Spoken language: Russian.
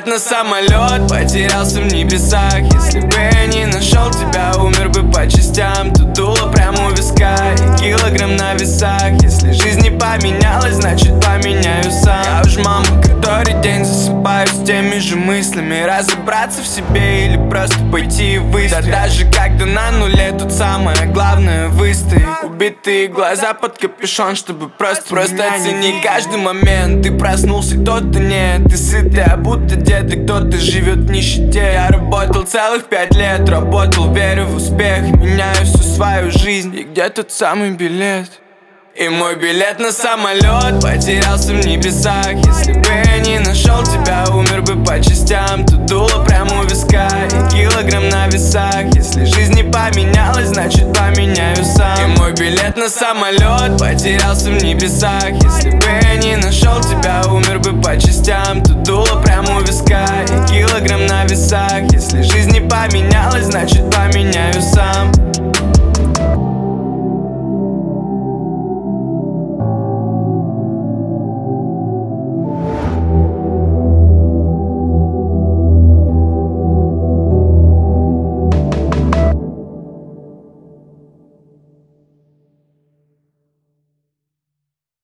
на самолет, потерялся в небесах. Если бы я не нашел тебя, умер бы по частям. Тут дуло прямо у виска и килограмм на весах. Если жизнь не поменялась, значит поменяю сам. Я уж, мама, который день засыпаю с теми же мыслями. Разобраться в себе или просто пойти и выстоять. Да даже когда на нуле, тут самое главное выстоять. Убитые глаза под капюшон, чтобы просто оцени каждый момент. Ты проснулся, кто-то нет. Ты сытый, а будто дед, и кто-то живет в нищете. Я работал целых 5 лет, работал, верю в успех. Меняю всю свою жизнь, и где тот самый билет? И мой билет на самолет потерялся в небесах. Если бы я не нашел тебя, умер бы по частям. Тут дуло прямо у виска и килограмм на весах. Если жизнь не поменялась, значит поменяю сам. И мой билет на самолет потерялся в небесах. Если бы я не